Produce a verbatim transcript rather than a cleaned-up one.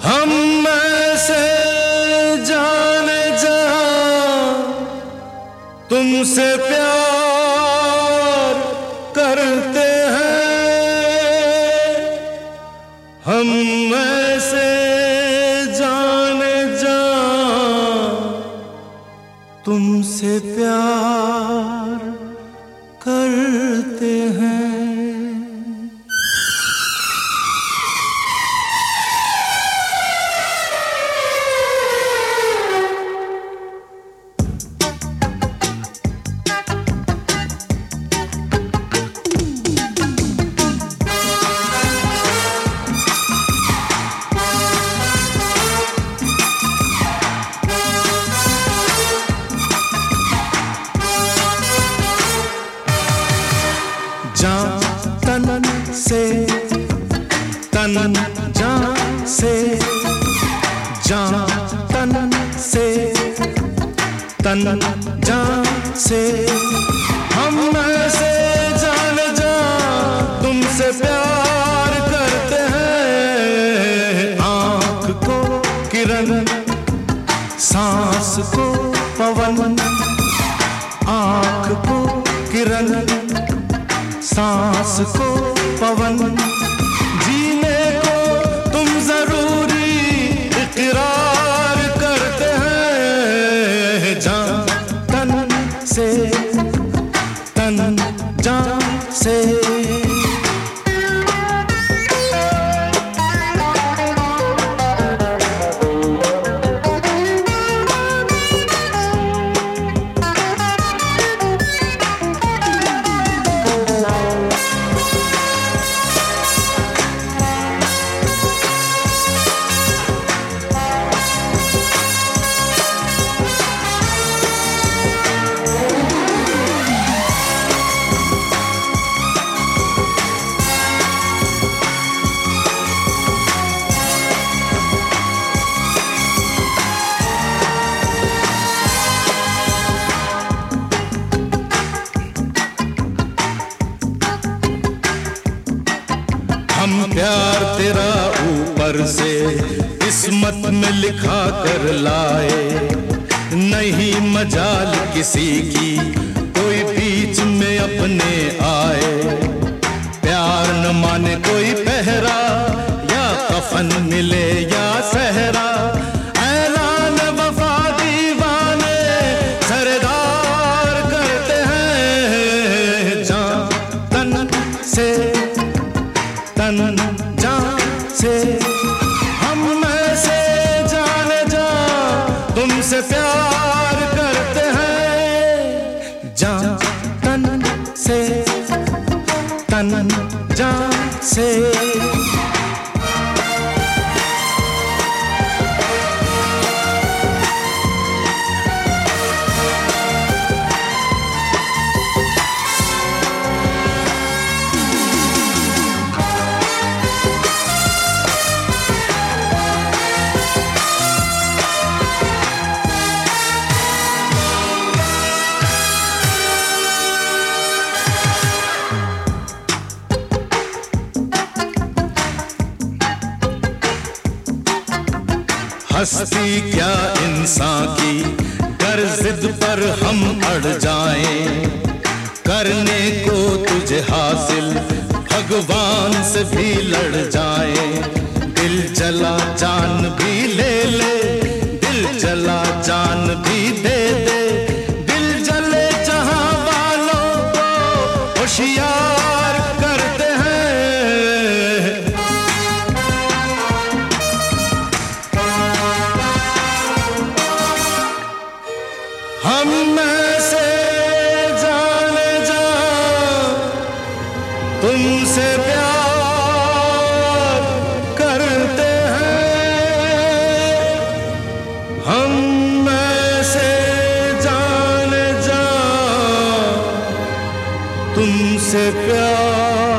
हम में से जाने जा तुमसे प्यार करते हैं। हम में से जाने जा तुमसे प्यार करते हैं। जान तन से तन जान से जान तन से तन जान से हम में से जान जा तुमसे प्यार करते हैं। आँख को किरण सांस को पवन, आँख को किरण सांस को पवन, जीने को तुम जरूरी इकरार करते हैं। जान तन से तन जान से हम प्यार तेरा ऊपर से किस्मत में लिखा कर लाए। नहीं मजाल किसी की कोई बीच में अपने आए। प्यार न माने कोई पहरा या कफन मिले या सहरा, ऐलान वफा दीवाने सरदार करते हैं। जान तन से तन जान से हम में से जाने जा तुमसे प्यार करते हैं। जान तन से तन जान से हस्ती क्या इंसान की कर जिद पर हम अड़ जाएं। करने को तुझे हासिल भगवान से भी लड़ जाएं। दिल जला जान भी ले ले, दिल जला जान भी दे दे। दिल जले जहां वालों को होशियार करते हैं। हम में से जाने जा तुमसे प्यार करते हैं। हम में से जाने जा तुमसे प्यार